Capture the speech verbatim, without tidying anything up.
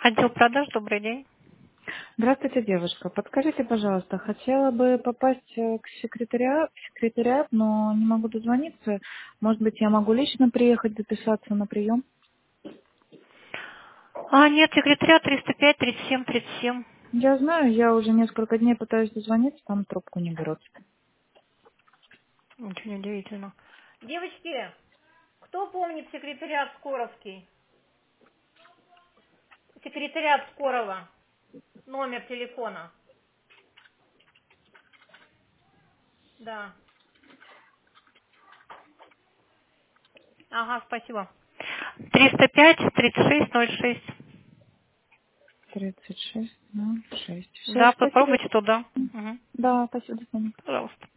Отдел продаж, добрый день. Здравствуйте, девушка. Подскажите, пожалуйста, хотела бы попасть э, к секретариат, в секретариат, но не могу дозвониться. Может быть, я могу лично приехать записаться на прием? А, нет, секретариат триста пять, тридцать семь, тридцать семь. Я знаю, я уже несколько дней пытаюсь дозвониться, там трубку не берут. Очень удивительно. Девочки, кто помнит секретариат Скоровский? Секретариат Скорова. Номер телефона. Да. Ага, спасибо. триста пять, тридцать шесть, ноль шесть. тридцать шесть, ну, шесть. Все, Да, спасибо. попробуйте туда. Угу. Да, спасибо, до свидания. Пожалуйста.